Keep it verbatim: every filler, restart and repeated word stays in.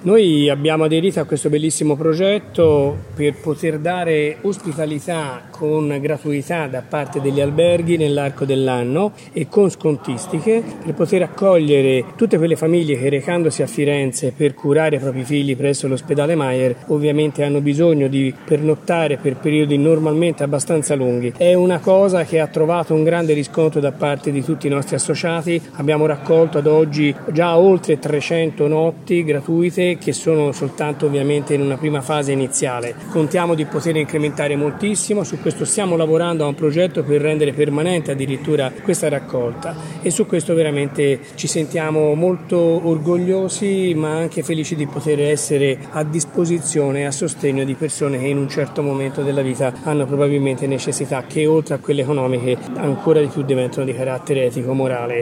Noi abbiamo aderito a questo bellissimo progetto per poter dare ospitalità con gratuità da parte degli alberghi nell'arco dell'anno e con scontistiche per poter accogliere tutte quelle famiglie che, recandosi a Firenze per curare i propri figli presso l'ospedale Mayer, ovviamente hanno bisogno di pernottare per periodi normalmente abbastanza lunghi. È una cosa che ha trovato un grande riscontro da parte di tutti i nostri associati. Abbiamo raccolto ad oggi già oltre trecento notti gratuite, che sono soltanto ovviamente in una prima fase iniziale. Contiamo di poter incrementare moltissimo, su questo stiamo lavorando a un progetto per rendere permanente addirittura questa raccolta, e su questo veramente ci sentiamo molto orgogliosi ma anche felici di poter essere a disposizione e a sostegno di persone che in un certo momento della vita hanno probabilmente necessità che, oltre a quelle economiche, ancora di più diventano di carattere etico, morale